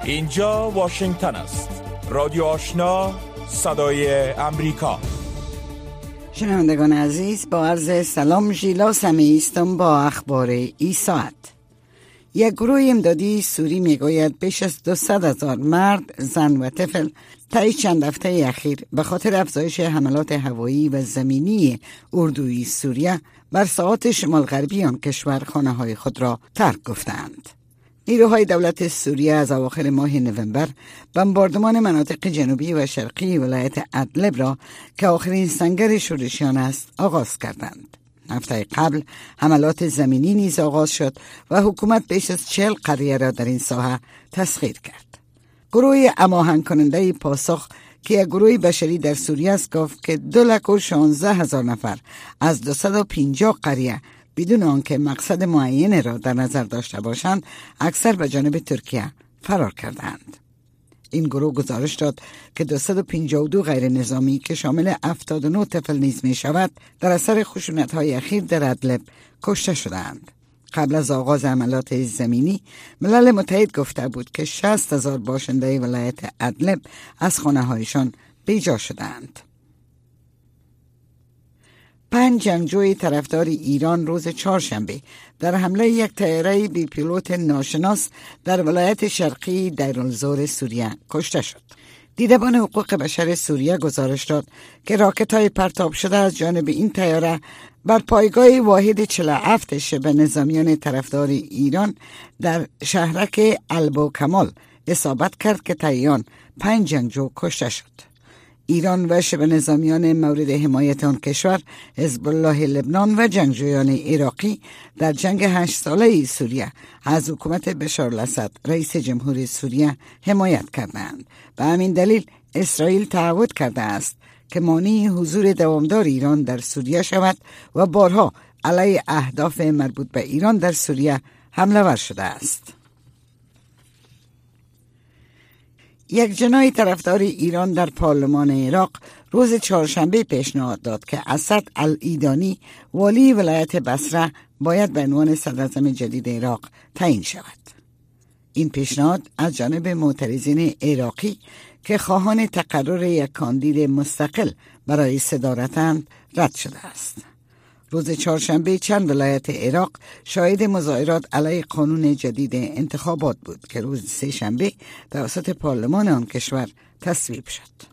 اینجا واشنگتن است. رادیو آشنا، صدای امریکا. شنوندگان عزیز، با عرض سلام، ژیلا سمیعی هستم با اخبار این ساعت. یک گروه امدادی سوری میگوید بیش از 200,000 مرد، زن و طفل طی چند هفته اخیر به خاطر افزایش حملات هوایی و زمینی اردوی سوریه بر ساحات شمال غربی آن کشور خانه‌های خود را ترک گفتند. نیروهای دولت سوریه از اواخر ماه نوامبر بمباردمان مناطق جنوبی و شرقی ولایت ادلب را که آخرین سنگر شورشیان است آغاز کردند. هفته قبل حملات زمینی نیز آغاز شد و حکومت بیش از 40 قریه را در این ساحه تسخیر کرد. گروه هماهنگ کننده پاسخ که یک گروه بشری در سوریه است گفت که 216,000 نفر از 250 قریه بدون آنکه مقصد معین را در نظر داشته باشند اکثر به جانب ترکیه فرار کردند. این گروه گزارش داد که 252 غیر نظامی که شامل 79 طفل نیز می شود در اثر خشونت‌های اخیر در ادلب کشته شدند. قبل از آغاز عملیات زمینی ملل متحد گفته بود که 60,000 باشنده ولایت ادلب از خانه‌هایشان بیجا شدند. 5 جنگجوی طرفدار ایران روز چهارشنبه در حمله یک طیاره بی پیلوت ناشناس در ولایت شرقی دیرالزور سوریه کشته شد. دیدبان حقوق بشر سوریه گزارش داد که راکت‌های پرتاب شده از جانب این طیاره بر پایگاه واحد 47 شبه نظامیان طرفدار ایران در شهرک البوکمال اصابت کرد که طی آن 5 جنگجو کشته شد. ایران و شبه نظامیان مورد حمایت آن کشور، حزب الله لبنان و جنگجویان عراقی در جنگ 8 ساله سوریه از حکومت بشار الاسد رئیس جمهور سوریه حمایت کردند. به همین دلیل اسرائیل تعهد کرده است که مانع حضور دوامدار ایران در سوریه شود و بارها علیه اهداف مربوط به ایران در سوریه حمله ور شده است. یک جناح طرفدار ایران در پارلمان عراق روز چهارشنبه پیشنهاد داد که اسد العیدانی والی ولایت بصره باید به عنوان صدراعظم جدید عراق تعیین شود. این پیشنهاد از جانب معترضین عراقی که خواهان تقرر یک کاندید مستقل برای صدارتند رد شده است. روز چهارشنبه چند ولایت عراق شاهد مظاهرات علیه قانون جدید انتخابات بود که روز سه‌شنبه توسط پارلمان آن کشور تصویب شد.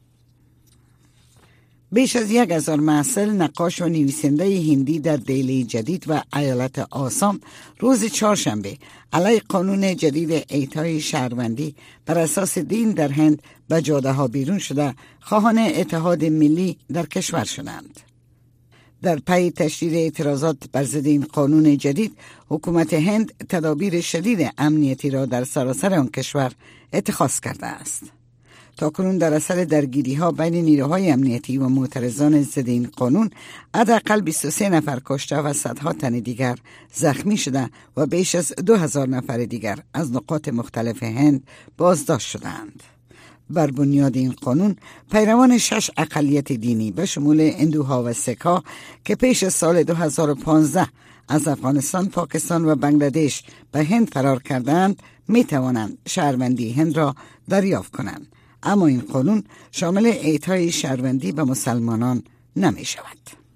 بیش از 1,000 محصل، نقاش و نویسنده هندی در دهلی جدید و ایالت آسام روز چهارشنبه علیه قانون جدید اعطای شهروندی بر اساس دین در هند به جاده ها بیرون شده خواهان اتحاد ملی در کشور شدند. در پی تشدید اعتراضات بر ضد این قانون جدید، حکومت هند تدابیر شدید امنیتی را در سراسر آن کشور اتخاذ کرده است. تاکنون در اثر درگیری‌ها بین نیروهای امنیتی و معترضان ضد این قانون، حداقل 23 نفر کشته و صدها تن دیگر زخمی شده و بیش از 2,000 نفر دیگر از نقاط مختلف هند بازداشت شدند. بر بنیاد این قانون، پیروان 6 اقلیت دینی به شمول هندوها و سک‌ها که پیش از سال 2015 از افغانستان، پاکستان و بنگلادش به هند فرار کردند می توانند شهروندی هند را دریافت کنند، اما این قانون شامل اعطای شهروندی به مسلمانان نمی شود.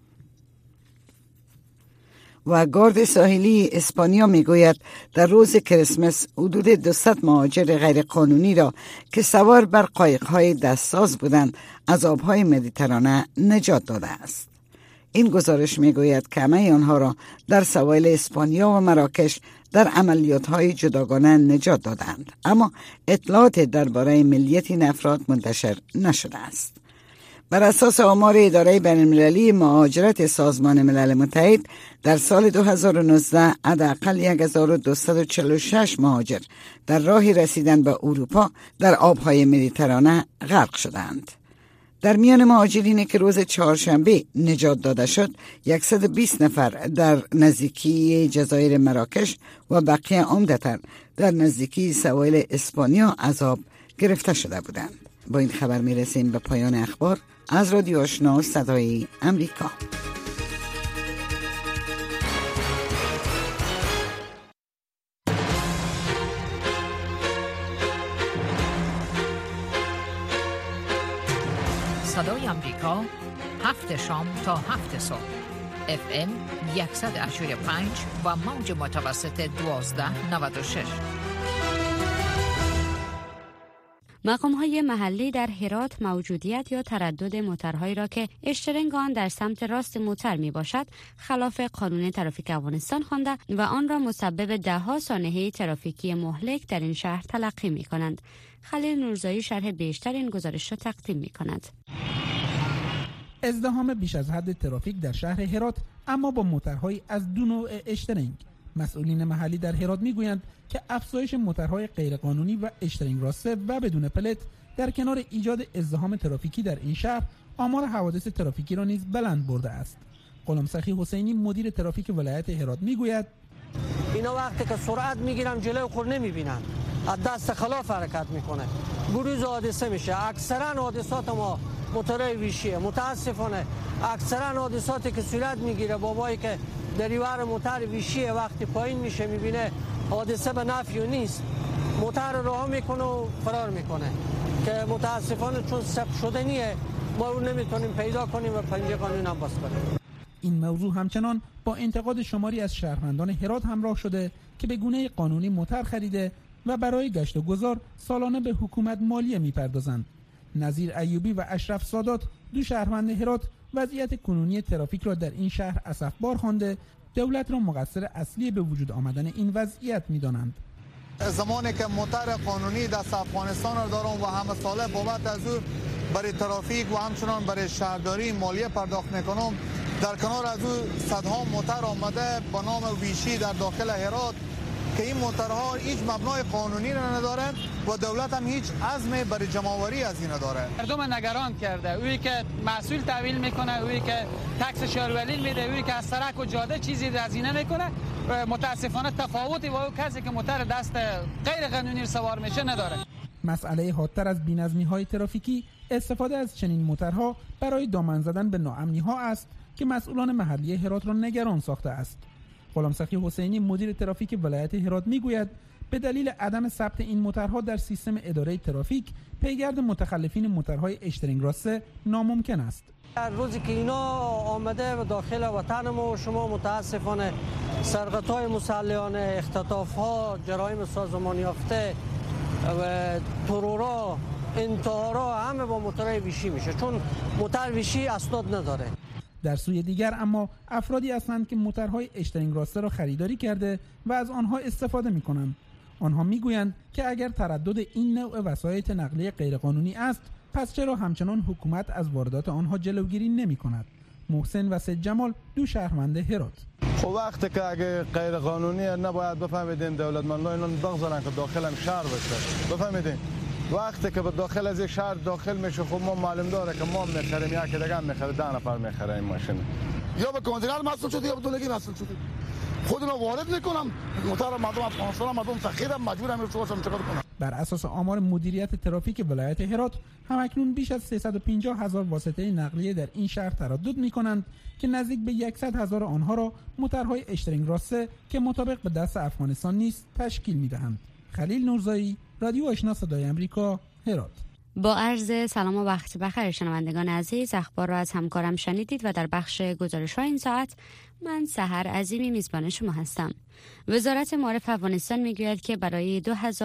و گارد ساحلی اسپانیا میگوید در روز کریسمس حدود 200 مهاجر غیر قانونی را که سوار بر قایق‌های دستساز بودند از آب‌های مدیترانه نجات داده است. این گزارش میگوید که همه آنها را در سواحل اسپانیا و مراکش در عملیات‌های جداگانه نجات دادند، اما اطلاعات درباره ملیت این افراد منتشر نشده است. بر اساس آمار اداره بین‌المللی مهاجرت سازمان ملل متحد، در سال 2019 حداقل 1246 مهاجر در راه رسیدن به اروپا در آبهای مدیترانه غرق شدند. در میان مهاجرینی که روز چهارشنبه نجات داده شد، 120 نفر در نزدیکی جزایر مراکش و بقیه عمدتاً در نزدیکی سواحل اسپانیا از آب گرفته شده بودند. با این خبر میرسیم به پایان اخبار از رادیو آشنا صدای امریکا. صدای آمریکا 7 شام تا 7 صبح FM 185 و موج متوسط 1296. مقام‌های محلی در هرات موجودیت یا تردد موترهایی را که اشترینگ آن در سمت راست موتر می باشد خلاف قانون ترافیک افغانستان خوانده و آن را مسبب ده‌ها سانحه ترافیکی مهلک در این شهر تلقی می کنند. خلیل نورزایی شرح بیشتر این گزارش را تقدیم می کند. ازدحام بیش از حد ترافیک در شهر هرات، اما با موترهای از دو نوع اشترینگ. مسئولین محلی در هرات میگویند که افزایش موترهای غیرقانونی و اشترینگ راسته و بدون پلت در کنار ایجاد ازدحام ترافیکی در این شهر آمار حوادث ترافیکی را نیز بلند برده است. غلامسخی حسینی مدیر ترافیک ولایت هرات میگوید اینا وقتی که سرعت میگیرن جلوی خود نمیبینن، از دست خلاف حرکت میکنه، بروز حادثه میشه. اکثرا حادثات ما موتورهای ویشیه. متاسفانه اکثرا حادثاتی که صورت میگیره بابایی که دریور موتر ویشیه وقتی پایین میشه میبینه حادثه به نفع نیست، موتر راه میکنه و فرار میکنه که متاسفانه چون ثبت شده نیه ما رو نمیتونیم پیدا کنیم و پنجه قانون هم باز کنیم. این موضوع همچنان با انتقاد شماری از شهروندان هرات همراه شده که به گونه قانونی موتر خریده و برای گشت و گذار سالانه به حکومت مالیه میپردازند. نظیر ایوبی و اشرف سادات، دو شهروند هرات، وضعیت کنونی ترافیک را در این شهر اسفبار خوانده دولت را مقصر اصلی به وجود آمدن این وضعیت می‌دانند. زمانی که موتر قانونی دست افغانستان را دارم و همه ساله بابت از او برای ترافیک و همچنان برای شهرداری مالیه پرداخت میکنم، در کنار از او صدها موتر آمده با نام ویشی در داخل هرات که این موترها هیچ مبنای قانونی را ندارند و دولت هم هیچ عزم برای جمع‌آوری از این نداره. مردم نگران کرده، اویی که مسئول تحویل میکنه، اویی که تکس شهرولی میده، اویی که از سرک و جاده چیزی هزینه میکنه، متاسفانه تفاوتی با کسی که موتر دست غیر قانونی سوار میشه نداره. مسئله حادتر از بی‌نظمی‌های ترافیکی استفاده از چنین موترها برای دامن زدن به ناامنی‌ها است که مسئولان محلی هرات را نگران ساخته است. غلامسخی حسینی مدیر ترافیک ولایت هرات میگوید به دلیل عدم ثبت این موترها در سیستم اداره ترافیک پیگرد متخلفین موترهای اشترینگ راسته ناممکن است. در روزی که اینا آمده و داخل وطن ما و شما متاسفانه سرقت‌های مسلحانه، اختطاف‌ها، جرایم سازمان یافته و ترورا، انتحارا همه با موترهای ویشی میشه، چون موتر ویشی اسناد نداره. در سوی دیگر اما افرادی هستند که موترهای اشترینگ راسته را خریداری کرده و از آنها استفاده می‌کنند. آنها میگویند که اگر تردد این نوع وسایط نقلیه غیرقانونی است، پس چرا همچنان حکومت از واردات آنها جلوگیری نمی‌کند؟ محسن و سید جمال، دو شهروند هرات. خب وقتی که اگه غیر قانونی نباید بفهمیدین دولتمندان اینا بگذارن که داخل هم شهر بشه. بفهمیدین وقتی که به داخل از یک شهر داخل میشه، خب ما معلوم داره که ما میخریم یا که دیگه میخره، 10 نفر میخره این ماشین، یا به کانتینر مسئول شده یا به دولگی مسئول شده. خودمون وارد میکنم موتر مردم افغانستان، مردم فقیرم، مجبورم میشم چیکار کنم. بر اساس آمار مدیریت ترافیک ولایت هرات همکنون بیش از 350,000 واسطه نقلیه در این شهر تردد میکنند که نزدیک به 100,000 آنها را موترهای اشترینگ راسته که مطابق به دست افغانستان نیست تشکیل میدهند. خلیل نورزایی، رادیو آشنا صدای آمریکا، هرات. با عرض سلام و وقت بخیر شنوندگان عزیز، اخبار را از همکارم شنیدید و در بخش گزارش‌های این ساعت من سحر عظیمی میزبان شما هستم. وزارت معارف افغانستان میگوید که برای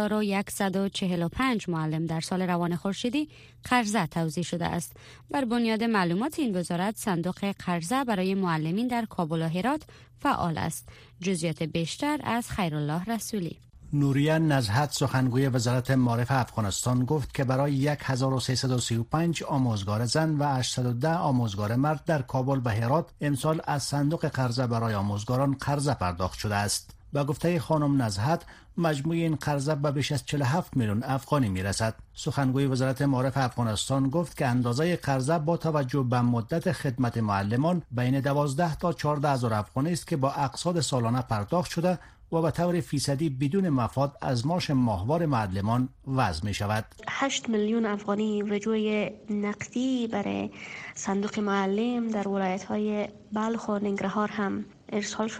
2145 معلم در سال روان خورشیدی قرضه توزیع شده است. بر بنیاد معلومات این وزارت، صندوق قرضه برای معلمین در کابل و هرات فعال است. جزئیات بیشتر از خیرالله رسولی. نوریه نزهت، سخنگوی وزارت معارف افغانستان، گفت که برای 1335 آموزگار زن و 810 آموزگار مرد در کابل و هرات امسال از صندوق قرضه برای آموزگاران قرضه پرداخت شده است. با گفته خانم نزهت، مجموع این قرضه به بیش از 47 میلیون افغانی میرسد. سخنگوی وزارت معارف افغانستان گفت که اندازه قرضه با توجه به مدت خدمت معلمان بین 12 تا 14 هزار افغانی است که با اقساط سالانه پرداخت شده و به طور فیصدی بدون مفاد از معاش ماهوار معلمان وضع می شود. 8 میلیون افغانی رجوع نقدی برای صندوق معلم در ولایت‌های بلخ و ننگرهار هم ارسال شده.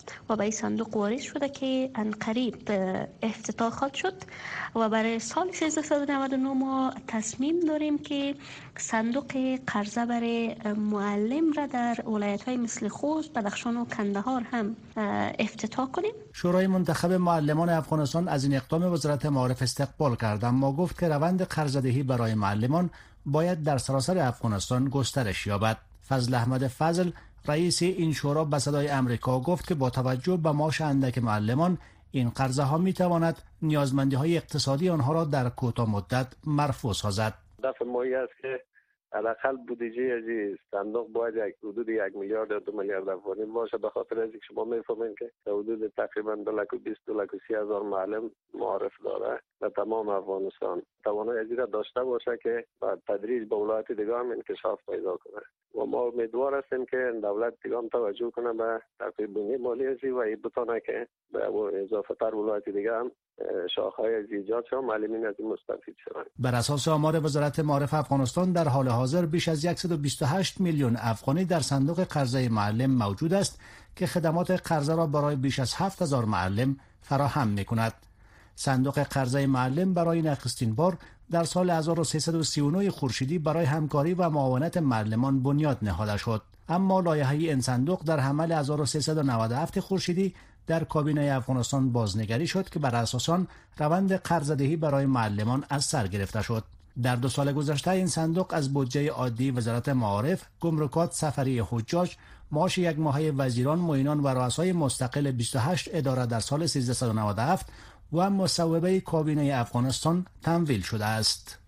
و به این صندوق واریز شده که عنقریب افتتاح خواهد شد و برای سال 1399 ما تصمیم داریم که صندوق قرضه برای معلم را در ولایت‌های مثل خوست، بدخشان و کندهار هم افتتاح کنیم. شورای منتخب معلمان افغانستان از این اقدام وزارت معارف استقبال کرد، اما گفت که روند قرضه‌دهی برای معلمان باید در سراسر افغانستان گسترش یابد. فضل احمد فضل رئیس این شورا به صدای امریکا گفت که با توجه به معاش اندک معلمان این قرضه ها می تواند نیازمندی های اقتصادی آنها را در کوتاه مدت مرفوع سازد. هدف مایی است که حداقل بودجه از صندوق باید حدود 1 میلیارد یا 2 میلیارد افغانی باشه، به خاطر از اینکه شما میفهمین که حدود تقریبا 220,000 معلم معارف داره و تمام افغانستان توانایی ازی را داشته باشه که بعد تدریج به ولایت دیگه هم انکشاف پیدا کنه و ما امیدوار هستیم که دولت دیگه هم توجه کنه به ترتیب بینی مالی ازی و این بتونه که به اضافه تر ولایت دیگه هم شاخه‌های از ایجاد شد معلمین از این مستفید شدن. بر اساس آمار وزارت معارف افغانستان در حال حاضر بیش از 128 میلیون افغانی در صندوق قرضه معلم موجود است که خدمات قرضه را برای بیش از 7000 معلم فراهم می‌کند. صندوق قرضه معلم برای نخستین بار در سال 1339 خورشیدی برای همکاری و معاونت معلمان بنیاد نهاده شد، اما لایحه این صندوق در حمل 1397 خورشیدی در کابینه افغانستان بازنگری شد که بر اساس آن روند قرضه‌دهی برای معلمان از سر گرفته شد. در 2 سال گذشته این صندوق از بودجه عادی وزارت معارف، گمرکات، سفری حجاج، معاش یک ماهه وزیران، معینان و رؤسای مستقل 28 اداره در سال 1397 و مصوبه کابینه افغانستان تمویل شده است.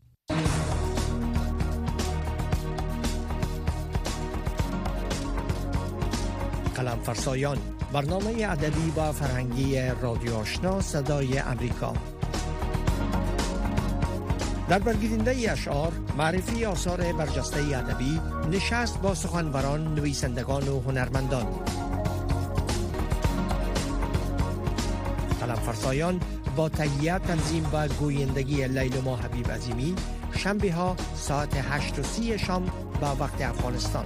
قلمفرسایان، برنامه ادبی و فرهنگی رادیو آشنا صدای امریکا. در برگزیدنده اشعار، معرفی آثار برجسته ادبی، نشست با سخنوران، نویسندگان و هنرمندان. قلمفرسایان با تهیه، تنظیم و گویندگی لیلما حبیب عظیمی، شنبه ها ساعت 8:30 شام به وقت افغانستان.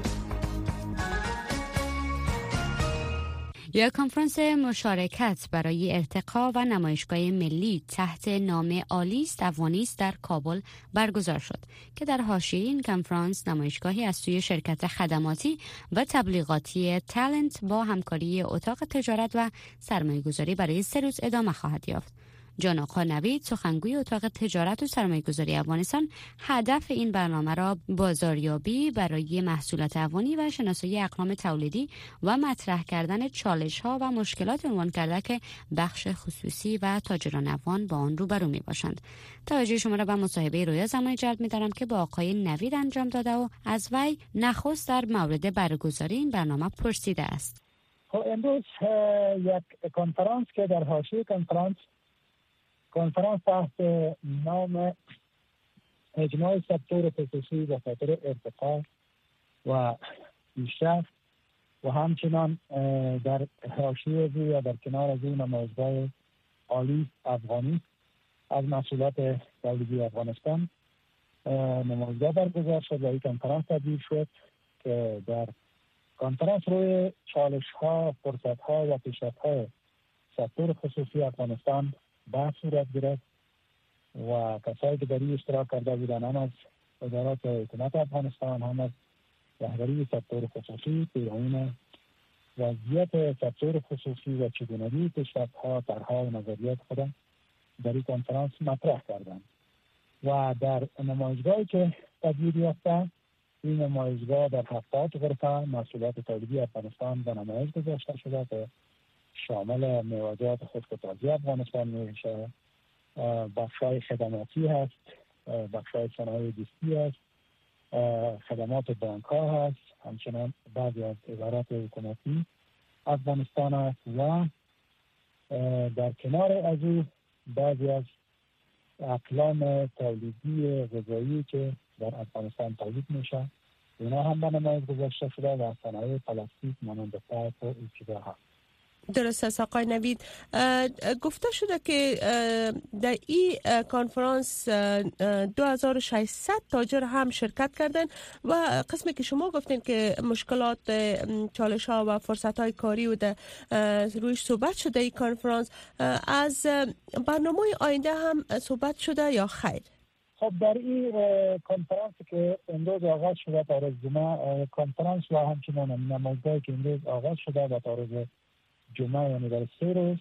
یک کنفرانس مشارکت برای ارتقا و نمایشگاه ملی تحت نام آلیست افغانیست در کابل برگزار شد که در حاشیه این کنفرانس نمایشگاهی از سوی شرکت خدماتی و تبلیغاتی تالنت با همکاری اتاق تجارت و سرمایه‌گذاری برای 3 روز ادامه خواهد یافت. جان آقا نوید، سخنگوی اتاق تجارت و سرمایه‌گذاری افغانستان، هدف این برنامه را بازاریابی برای محصولات افغانی و شناسایی اقلام تولیدی و مطرح کردن چالش‌ها و مشکلات عنوان کرده که بخش خصوصی و تاجران افغان با آن روبرو می‌باشند. توجه شما را به مصاحبه رویا زمانی جلب می‌دارم که با آقای نوید انجام داده و از وی نخست در مورد برگزاری این برنامه پرسیده است. امروز یک کنفرانس که در حاشیه کنفرانس تحت نام اجماع سکتور خصوصی به خاطر ارتقا و پیشرفت و همچنان در حاشیه یا در کنار از این نمایشگاه آلیست افغانی از محصولات تولیدی افغانستان نمایشگاه برگزار شد و این کنفرانس تبدیل شد که در کنفرانس روی چالش‌ها، فرصت‌ها و پیشرفت‌های سکتور خصوصی افغانستان بحث صورت گرفت و کسایی که در این اشتراک کرده بودند هم از وزارت حکومت افغانستان هم از رهبری سکتور خصوصی پیرامون وضعیت سکتور خصوصی و چگونگی پیشرفت‌ها، طرح‌ها و نظریات خود در این کنفرانس مطرح کردند و در نمایشگاهی که تدبیر یافته، این نمایشگاه در 70 غرفه محصولات تولیدی افغانستان به نمایش گذاشته شده که شامل میوه‌جات خشک و تازه افغانستان میشه، بخشای خدماتی هست، بخشای صنایع دستی هست، خدمات بانک ها هست، همچنان بعضی از ادارات حکومتی افغانستان هست و در کنار از او بعضی از اقلام تولیدی غذایی که در افغانستان تولید میشه اینا هم به نمایش گذاشته شده و صنایع پلاستیک مانند پایپ و این چیزا هست. درست است آقای نوید. گفته شده که در این کنفرانس 2600 تاجر هم شرکت کردن و قسمی که شما گفتین که مشکلات، چالش ها و فرصت های کاری و رویش صحبت شده این کنفرانس، از برنامه آینده هم صحبت شده یا خیر؟ خب در این کنفرانسی که امروز آغاز شده تا روز جمعه، کنفرانس و همچنان نمایشگاهی که امروز آغاز شده و تا روز جمعه، یعنی در 3 روز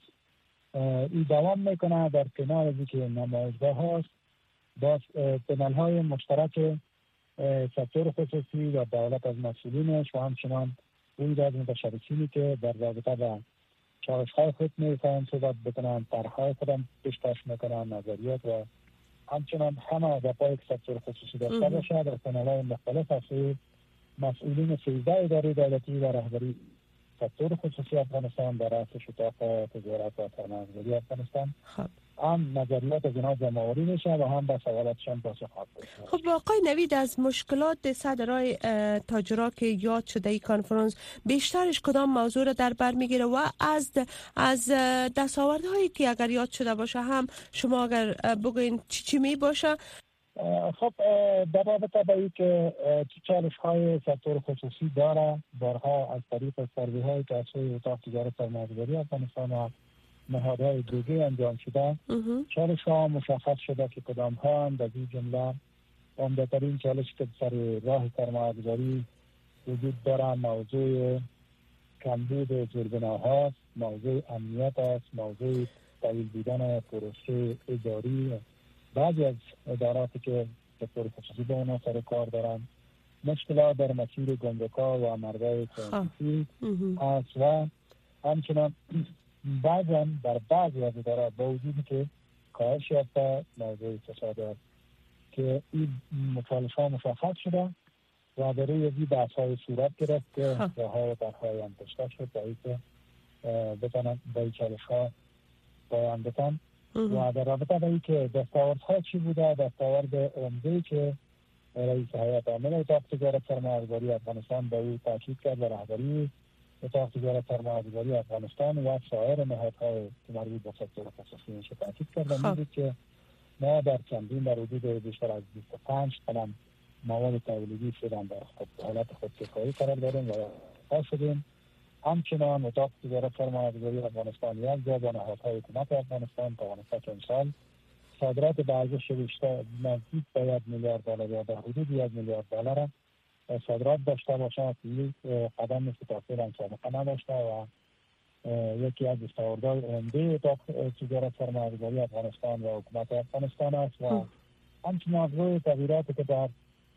این دوام میکنه. در کنار از که نمایشگاه هاست، باز پنل های مشترک سکتور خصوصی و دولت از مسئولینش و همچنان روی از متشارکینی که در رابطه با چالش های خود میخواهند صحبت بکنن، طرحهای خودم پیشکش میکنن، نظریات و همچنان همه اهدافهای سکتور خصوصی داشته باشه. در پنل های مختلف از مسئولین 13 اداره دولتی و رهبری سکتور خصوصی افغانستان در رأس شتاف تجارت و سرمایه‌گذاری افغانستان هم نظریات از اینا جمع‌آوری میشه و هم به سوالاتشان پاسخ خواهد داد. خب آقای نوید، از مشکلات صدرای تاجرا که یاد شده این کنفرانس، بیشترش کدام موضوع را در بر میگیره و از دستاوردهایی که اگر یاد شده باشه هم شما اگر بگوین چی می باشه؟ خب در رابطه با این که چالش های سکتور خصوصی داره، بارها از طریق سروی هایی که از سوی اتاق تجارت سرمایه‌گذاری افغانستان و نهادهای دیگه انجام شده، چالش ها مشخص شده که کدام ها هم در این جمله عمده‌ترین چالش که سر راه سرمایه‌گذاری وجود داره موضوع کمبود زیربناهاست، موضوع امنیت است، موضوع طویل بودن پروسه اداری بعضی از اداراتی که سکتور خصوصی به اونا سر کار دارن، مشکلات در مسیر گمرک‌ها و مرزهای ترانزیتی است و همچنان بعضا در بعضی از ادارات با وجودی که کاهش یافته موضوع فساد است که این چالش‌ها مشخص شده و در روی این بحث‌های صورت گرفت که راه‌ها و طرح‌های انتشار شد تا اینکه بتونن به این چالش‌ها پایان بدن. و در رابطه با اینکه دستاوردها چی بوده، دستاورد عمده‌ای که رئیس هیئت عامل اتاق تجارت سرمایه‌گذاری افغانستان به او تاکید کرد و رهبری اتاق تجارت سرمایه‌گذاری افغانستان و سایر نهادهای که مربوط به سکتور خصوصی تاکید کردن این بود که ما در چندین در حدود بیشتر از 25 قلم مواد تولیدی شدن در حالت خودکفایی قرار داریم و پا شدیم. همچنان اتاق تجارت سرمایه‌گذاری افغانستان یک جا با نهادهای حکومت افغانستان توانسته که امسال صادرات به ارزش بیشتر نزدیک به 1 میلیارد دلار یا در حدود 1 میلیارد دلار صادرات داشته باشه که یک قدم که تا فعلا سابقه نداشته و یکی از دستاوردهای عمده اتاق تجارت سرمایه‌گذاری افغانستان و حکومت افغانستان است و همچنان روی تغییراتی که در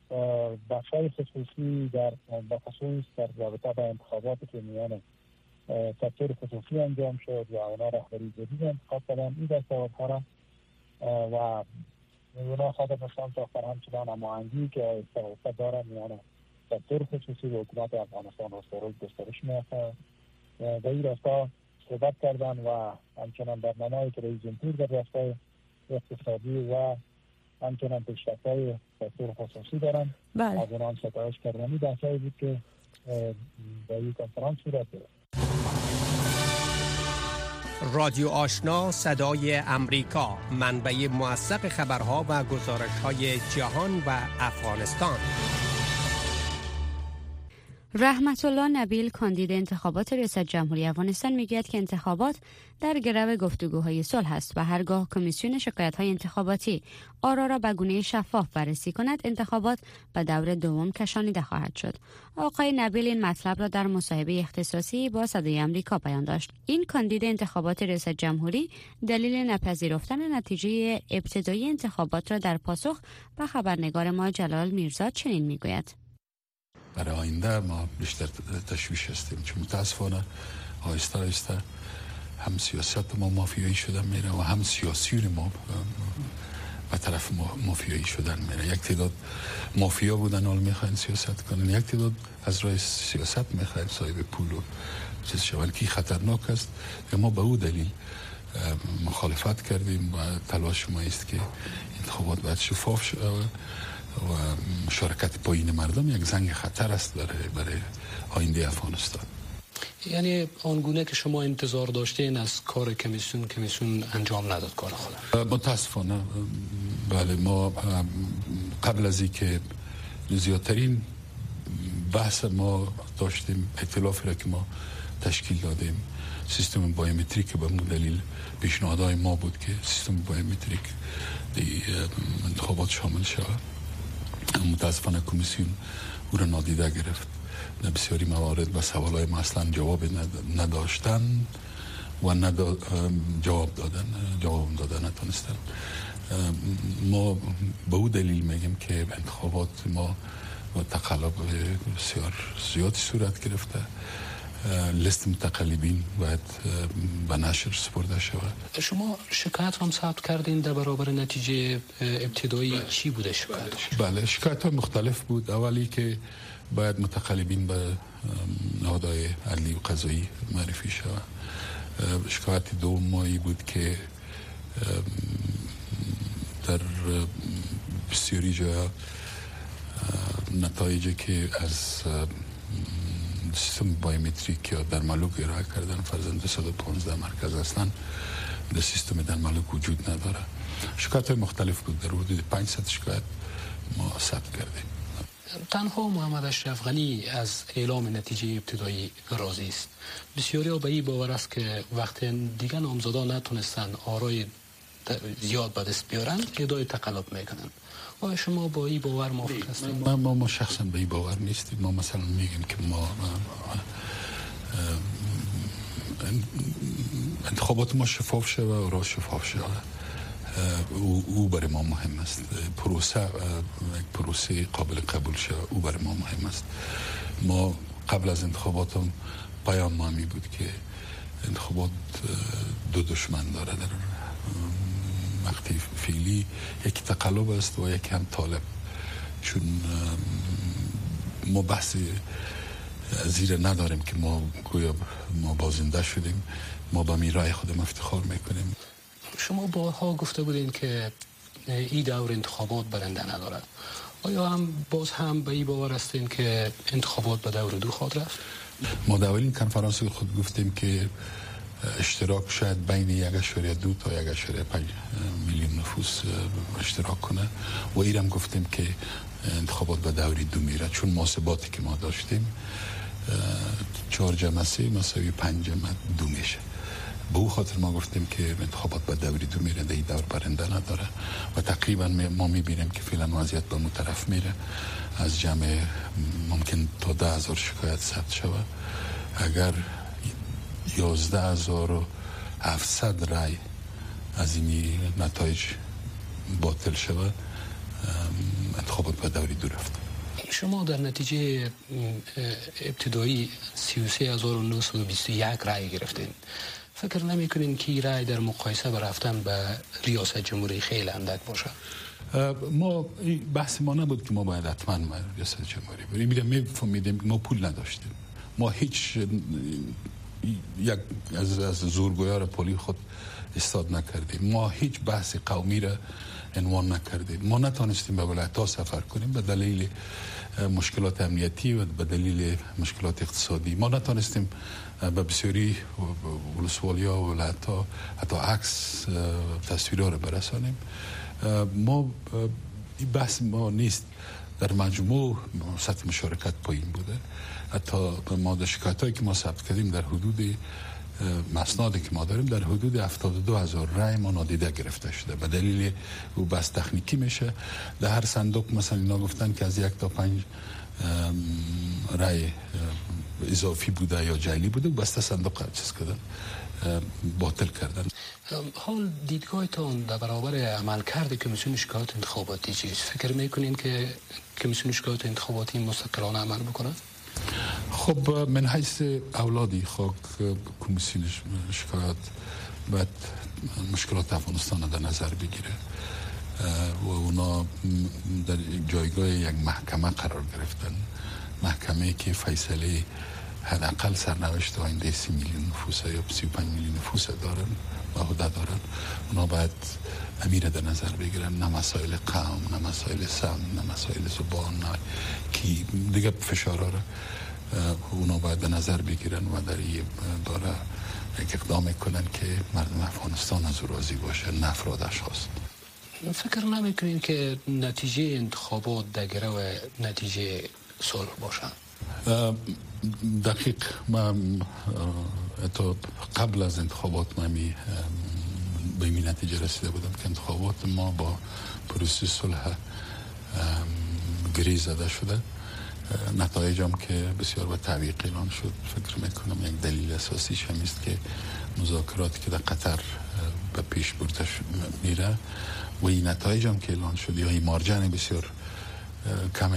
بخشای خصوصی در بخصوص در رابطه با انتخاباتی که میان سکتور خصوصی انجام شد و اونا رهبری جدید انتخاب کردن، این دستاوردها را و اونا خواهدشان ساختن همچنان هماهنگی که استفاده داره میان سکتور خصوصی و حکومت افغانستان و روز گسترش می‌یافته. به این راستا صحبت کردن و همچنان برنامه‌ای که رئیس جمهور در راستای اقتصادی و همچنان پیشرفت‌های سکتور خصوصی دارن از اونان ستایش کردن. این بحثایی بود که در این کنفرانس صورت گرفت. رادیو آشنا صدای امریکا، منبع موثق خبرها و گزارش‌های جهان و افغانستان. رحمت الله نبیل، کاندید انتخابات ریاست جمهوری افغانستان، میگوید که انتخابات در گرو گفتگوهای صلح است و هرگاه کمیسیون شکایت‌های انتخاباتی آرا را به گونه شفاف بررسی کند، انتخابات به دور دوم کشانیده خواهد شد. آقای نبیل این مطلب را در مصاحبه اختصاصی با صدای آمریکا بیان داشت. این کاندید انتخابات ریاست جمهوری دلیل نپذیرفتن نتیجه ابتدایی انتخابات را در پاسخ به خبرنگار ما جلال میرزا چنین میگوید: برای آینده ما بیشتر تشویش هستیم، چون متاسفانه آهسته آهسته هم سیاست ما مافیایی شدن میره و هم سیاسیون ما به طرف مافیایی شدن میره. یک تعداد مافیا بودن حال میخواین سیاست کنن، یک تعداد از راه سیاست میخواین صاحب پول و چیز شون که خطرناک است. ما به او دلیل مخالفت کردیم و تلاش ما است که انتخابات باید شفاف شود و مشارکت پایین مردم یک زنگ خطر است برای آینده افغانستان. یعنی آنگونه که شما انتظار داشتین از کار کمیسیون انجام نداد کار خود؟ متاسفانه بله. ما قبل از اینکه زیادترین بحث ما داشتیم، ائتلافی را که ما تشکیل دادیم، سیستم بایومتریک به دلیل پیشنهادهای ما بود که سیستم بایومتریک انتخابات شامل شود. متاسفانه کمیسیون او را نادیده گرفت. در بسیاری موارد و سوالای ما اصلا جواب نداشتن و جواب دادن نتونستن. ما به او دلیل میگیم که انتخابات ما و تقلب بسیار زیادی صورت گرفته. لیست متقلبین باید به نشر سپرده شود. شما شکایت هم ثبت کردین در برابر نتیجه ابتدایی چی بوده شکایت؟ بله، شکایت ها مختلف بود. اولی که باید متقلبین به نهادهای عدلی و قضایی معرفی شود. شکایت دومی بود که در بسیاری جاها نتایجی که از سیستم بایومتریک یا در ملوک ارائه کردن، فرضاً 215 مرکز اصلا در سیستم در ملوک وجود نداره. شکایت های مختلف بود. در حدود 500 شکایت ما ثبت کردیم. تنها محمد اشرف غنی از اعلام نتیجه ابتدایی راضی است. بسیاری ها به این باور است که وقتی دیگر نامزدان نتونستن آرای زیاد به دست بیارن، ادعای تقلب میکنن. و شما با این باور موافق هستید؟ ما شخصا به این باور نیستیم. ما مثلا میگیم که ما انتخابات ما شفاف شود و را شفاف شود. او برای ما مهم است. پروسه قابل قبول شود، او برای ما مهم است. ما قبل از انتخابات هم پیام ما می بود که انتخابات دو دشمن داره. در وقتی فعلی یکی تقلب است و یکی هم طالب. چون ما بحث زیر نداریم که ما گویا ما بازنده شدیم. ما با میرای خودم افتخار میکنیم. شما بارها گفته بودین که این دور انتخابات برنده ندارد. آیا باز هم به این باور هستین که انتخابات به دور دو خواهد رفت؟ ما در اولین کنفرانس خود گفتیم که اشتراک شاید بین 1.2 تا 1.5 میلیون نفوس اشتراک کنه و ایرم گفتیم که انتخابات به دوری دو میره. چون محاسباتی که ما داشتیم 4 جمع 3 مساوی 5 جمع 2 میشه. به او خاطر ما گفتیم که انتخابات به دوری دو میره، در این دور برنده نداره و تقریبا ما میبینیم که فعلا وضعیت به اون طرف میره. از جمع ممکن تا 10,000 شکایت ثبت شود. اگر 11,700 رای از این نتایج باطل شود، انتخابات به دوری دو رفت. شما در نتیجه ابتدایی 33,921 رای گرفتین. فکر نمی کنین که رای در مقایسه با رفتن به ریاست جمهوری خیلی اندک باشه؟ ما بحث ما نبود که ما باید حتما ریاست جمهوری بریم. میفهمیدیم ما پول نداشتیم. ما هیچ یک از زورگویار پولی خود استاد نکردیم. ما هیچ بحث قومی را عنوان نکردیم. ما نتونستیم به ولایت‌ها سفر کنیم به دلیل مشکلات امنیتی و به دلیل مشکلات اقتصادی. ما نتونستیم به بسیاری ولسوالی‌ها و ولایت‌ها حتی عکس تصویرها را برسانیم. ما این بحث ما نیست. در مجموع سطح مشارکت پایین بوده. حتی ما در شکایت‌هایی که ما ثبت کردیم در حدود مسنادی که ما داریم در حدود 72,000 رای ما نادیده گرفته شده. به دلیل او بس تکنیکی میشه. در هر صندوق مثلا اینا گفتن که از 1 تا 5 رای اضافی بوده یا جعلی بوده، بسته صندوق چیز کردن، باطل کردن. حال دیدگاهتون در برابر عملکرد کمیسیون شکایات انتخاباتی چیست؟ فکر میکنین که کمیسیون شکایات انتخاباتی مستقلانه عمل بکنه؟ خب من حیث اولادی خاک کمیسیون شکایات باید مشکلات افغانستان در نظر بگیره و اونا در جایگاه یک محکمه قرار گرفتن. محکمه که فیصله حداقل سرنوشت آینده 30 میلیون نفوس یا 35 میلیون نفوس دارن و عهده دارن. اونا باید امیر در نظر بگیرن، نه مسائل قوم، نه مسائل سم، نه مسائل زبان، نه کی دیگه فشارها رو اونا باید به نظر بگیرن و در این باره یک اقدام کنن که مردم افغانستان از او راضی باشه، نه افراد اشخاص. فکر نمیکنین که نتیجه انتخابات در گرو نتیجه صلح باشه؟ دقیق. من قبل از انتخابات من به این نتیجه رسیده بودم که انتخابات ما با پروسه صلح گری زده شده. نتایجم که بسیار به تعویق اعلان شد، فکر میکنم یک دلیل اساسیش هم است که مذاکراتی که در قطر به پیش برده میره و این نتایجم که اعلان شد یا این مارجن بسیار کم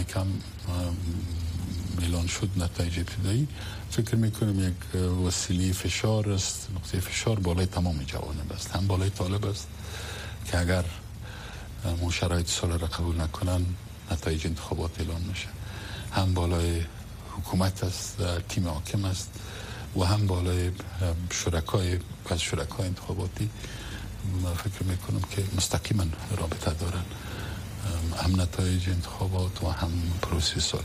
اعلان شد، نتایج ابتدایی، فکر میکنم یک وسیله فشار است، نقطه فشار بالای تمام جوانب است، هم بالای طالب است که اگر اون شرایط صلح را قبول نکنن نتایج انتخابات اعلان میشه، هم بالای حکومت است، تیم حاکم است و هم بالای شرکای انتخاباتی. من فکر میکنم که مستقیما رابطه دارن، هم نتایج انتخابات و هم پروسه صلح.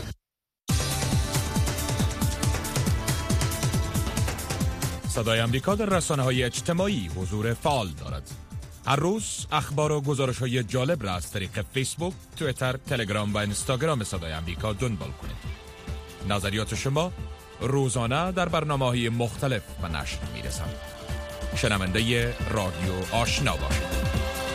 صدای امریکا در رسانه‌های اجتماعی حضور فعال دارد. هر روز اخبار و گزارش‌های جالب را از طریق فیسبوک، توییتر، تلگرام و اینستاگرام صدای امریکا دنبال کنید. نظریات شما روزانه در برنامه‌های مختلف به نشر می‌رسند. شنونده رادیو آشنا باشید.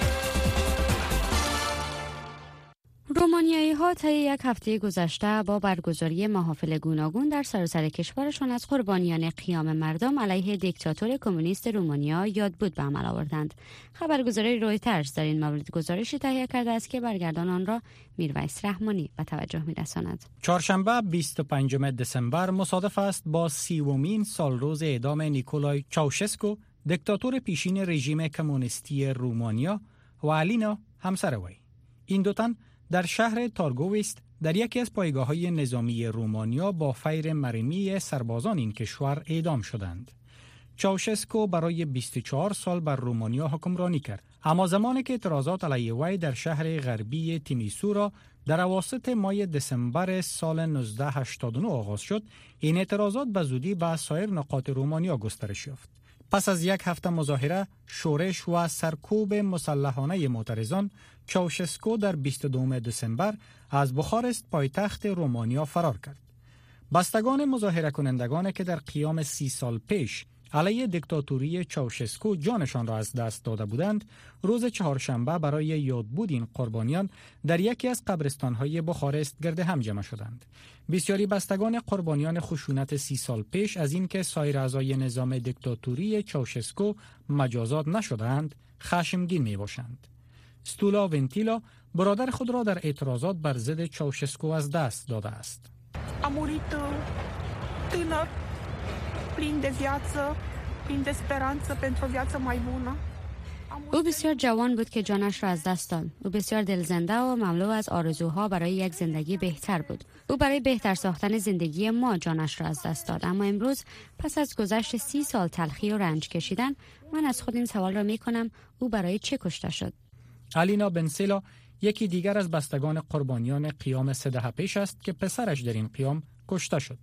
رومانیایی‌ها طی یک هفته گذشته با برگزاری محافل گوناگون در سراسر کشورشان از قربانیان قیام مردم علیه دیکتاتور کمونیست رومانیا یاد بود به عمل آوردند. خبرگزاری رویترز در این مورد گزارشی تهیه کرده است که برگردان آن را میرویس رحمانی به توجه می‌رساند. چهارشنبه 25 دسامبر مصادف است با 30مین سالروز اعدام نیکولای چاوشسکو، دیکتاتور پیشین رژیم کمونیستی رومانیا و الینا همسر وی. این دو تن در شهر تارگویست در یکی از پایگاه‌های نظامی رومانیا با فیر مرمی سربازان این کشور اعدام شدند. چاوشسکو برای 24 سال بر رومانیا حکمرانی کرد، اما زمانی که اعتراضات علیه وی در شهر غربی تیمیسورا در اواسط ماه دسامبر سال 1989 آغاز شد، این اعتراضات به زودی به سایر نقاط رومانیا گسترش یافت. پس از یک هفته مظاهره، شورش و سرکوب مسلحانه معترضان، چاوشسکو در 22 دسامبر از بخارست پایتخت رومانیا فرار کرد. بستگان مظاهره کنندگان که در قیام 30 سال پیش علیه دیکتاتوری چاوشسکو جانشان را از دست داده بودند، روز چهارشنبه برای یادبود این قربانیان در یکی از قبرستان‌های بخارست گرد هم جمع شدند. بسیاری بستگان قربانیان خشونت 30 سال پیش از اینکه سایر اعضای نظام دیکتاتوری چاوشسکو مجازات نشدند، خشمگین می‌باشند. ستولا ونتیلا برادر خود را در اعتراضات بر ضد چاوشسکو از دست داده است. او بسیار جوان بود که جانش را از دست داد. او بسیار دلزنده و مملو از آرزوها برای یک زندگی بهتر بود. او برای بهتر ساختن زندگی ما جانش را از دست داد. اما امروز پس از گذشت 30 سال تلخی و رنج کشیدن، من از خود این سوال را می کنم: او برای چه کشته شد؟ الینا بنسلا یکی دیگر از بستگان قربانیان قیام 3 دهه پیش است که پسرش در این قیام کشته شد.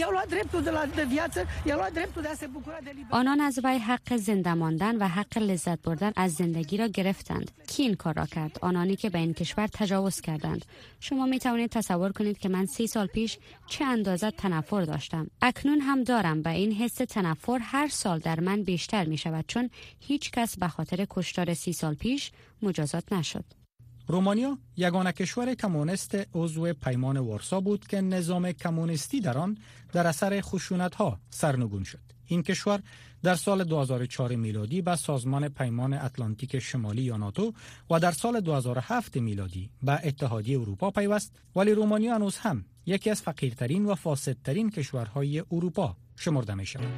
آنان از وی حق زنده ماندن و حق لذت بردن از زندگی را گرفتند. کی این کار را کرد؟ آنانی که به این کشور تجاوز کردند. شما می توانید تصور کنید که من 30 سال پیش چه اندازه تنفر داشتم. اکنون هم دارم و این حس تنفر هر سال در من بیشتر می شود، چون هیچ کس به خاطر کشتار 30 سال پیش مجازات نشد. رومانیا یگانه کشور کمونیست عضو پیمان وارسا بود که نظام کمونیستی در آن در اثر خشونت‌ها سرنگون شد. این کشور در سال 2004 میلادی به سازمان پیمان اتلانتیک شمالی یا ناتو و در سال 2007 میلادی به اتحادیه اروپا پیوست، ولی رومانیا هنوز هم یکی از فقیرترین و فاسدترین کشورهای اروپا شمرده می شود.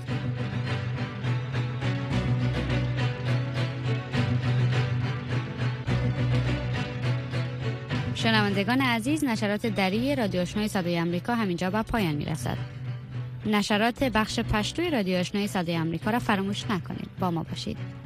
شنوندگان عزیز، نشرات دری رادیو آشنای صدای آمریکا همینجا به پایان میرسد. نشرات بخش پشتوی رادیو آشنای صدای آمریکا را فراموش نکنید. با ما باشید.